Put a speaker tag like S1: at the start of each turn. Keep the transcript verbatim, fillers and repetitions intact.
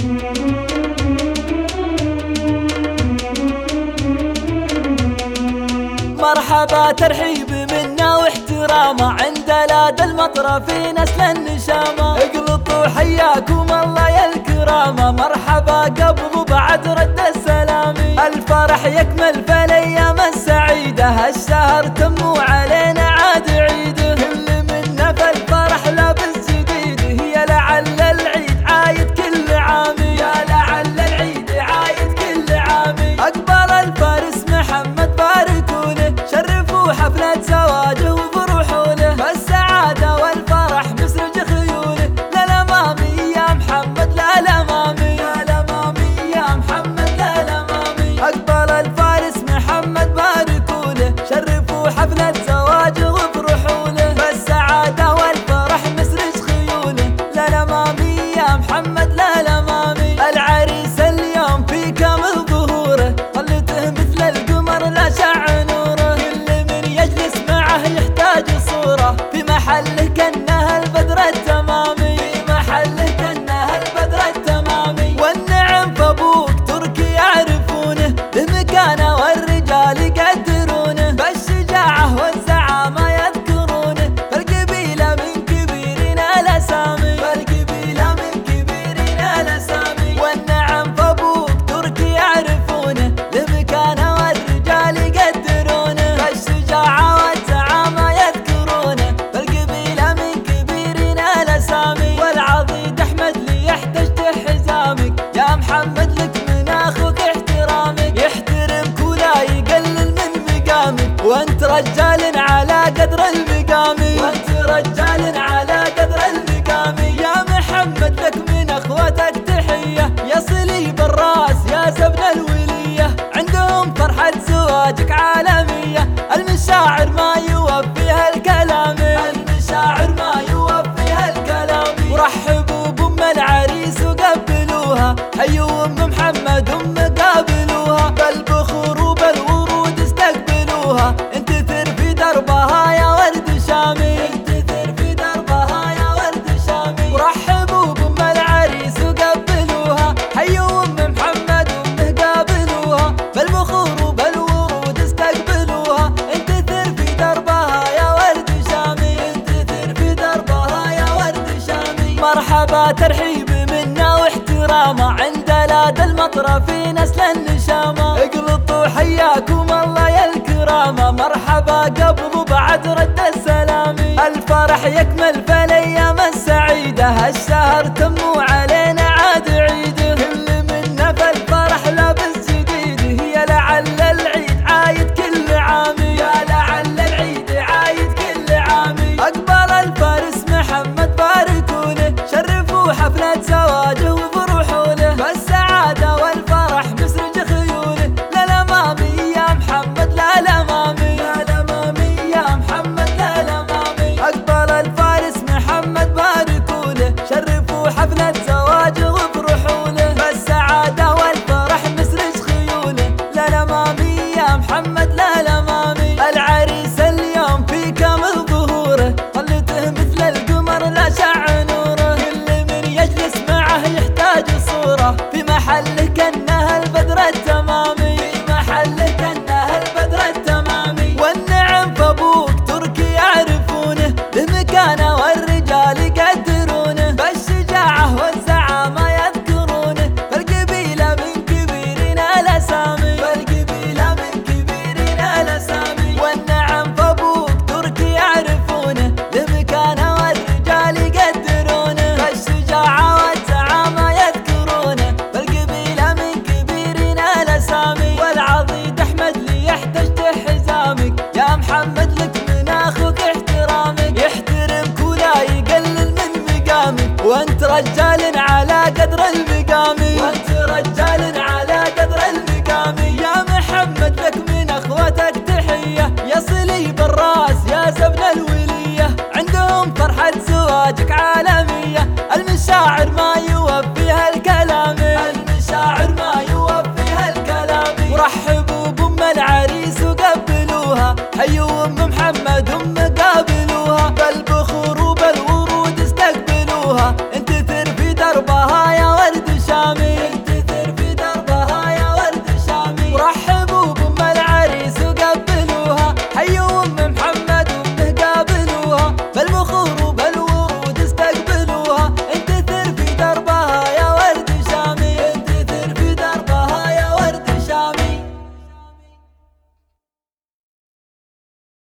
S1: مرحبا ترحيب منا واحترامه عند لاد المطرة في نسل النشامة. اقلطوا حياكم الله يا الكرامة، مرحبا قبل بعد رد السلام. الفرح يكمل فالايام السعيدة، هالشهر تم علينا عاد عيده. كل منا في الفرح لابس جديد، يا لعل العيد عايد كل عام، يا لعل العيد عايد كل عام. اقبل الفارس محمد باركوا له، شرفوا حفلة زواجه وفرحوا له، بالسعادة والفرح مسرج خيوله. للأمامي يا محمد للأمامي، للأمامي يا محمد للأمامي. أقبل الفارس محمد باركوا له، شرفوا حفلة زواجه وفرحوا له، بالسعادة والفرح مسرج خيوله. للأمامي يا محمد للأمامي. العريس اليوم في كامل ظهوره، خلته مثل القمر لا شع نوره. كل من يجلس معه يحتاج صورة، في محله كأنها البدر التمامي، في محله كأنها البدر التمامي. والنعم فابوك تركي يعرفونه، بمكانه والرجال يقدرونه، بالشجاعة والزعامة يذكرونه. فالقبيلة من كبيرين الأسامي، فالقبيلة من كبيرين الأسامي. والنعم فابوك تركي يعرفونه، بمكانه والرجال يقدرونه، بالشجاعة والزعامة يذكرونه. فالقبيلة من كبيرين الأسامي. والعضيد أحمد لي يحتاج حزامك، يا محمد لك من أخوك احترامك. يحترمك ولا يقلل من مقامك، وانت رجال على قدر المقام، وانت رجال على قدر المقام. يا محمد لك من اخوتك تحية، يا صلي بالراس يا زبن الولية. عندهم فرحة زواجك عالمية، المشاعر ما يوفيها الكلام، المشاعر ما يوفيها الكلام. ورحبوا بأم العريس وقبلوها، حيوا أم محمد أم قابلوها، بالبخور وبالورود استقبلوها. انتثر في دربها يا ورد شامي، انتثر في دربها يا ورد شامي. ورحبوا بأم العريس وقبلوها، حيوا أم محمد أم قابلوها، بالبخور وبالورود استقبلوها. انتثر في دربها يا ورد شامي، انتثر في دربها يا ورد شامي. مرحبا ترحيب منا واحترامه عند لاد المطرة في نسل النشامة. اقلطوا حياكم الله يا الكرامة، مرحبا قبل بعد رد السلام. الفرح يكمل فالايام السعيدة، هالشهر تم علينا عاد عيده. كل منا في الفرح لابس جديد، يا لعل العيد عايد كل عام، يا لعل العيد عايد كل عام. اقبل الفارس محمد باركوا له، شرفوا حفلة زواجه وفرحوا له، بالسعادة والفرح مسرج خيوله. للأمامي يا محمد للأمامي، للأمامي يا محمد للأمامي. أقبل الفارس محمد باركوا له، شرفوا حفلة زواجه وفرحوا له، بالسعادة والفرح مسرج خيوله. للأمامي يا محمد للأمامي. العريس اليوم في كامل ظهوره، خلته مثل القمر لا شع نوره. كل من يجلس معه يحتاج صورة، في محله كأنها البدر التمامي، في محله كأنها البدر التمامي. والنعم فابوك تركي يعرفونه، بمكانه والرجال يقدرونه، بالشجاعة والزعامة يذكرونه. فالقبيلة من كبيرين الأسامي، فالقبيلة من كبيرين الأسامي. والنعم فابوك تركي يعرفونه، بمكانه والرجال يقدرونه، بالشجاعة والزعامة يذكرونه. فالقبيلة من كبيرين الأسامي. والعضيد أحمد لي يحتاج حزامك، يا محمد لك من أخوك احترامك. يحترمك ولا يقلل من مقامك، وانت رجال على قدر المقام، وانت رجال على قدر المقام. يا محمد لك من اخوتك تحية، يا صلي بالراس يا زبن الولية. عندهم فرحة زواجك عالمية، المشاعر ما يوفيها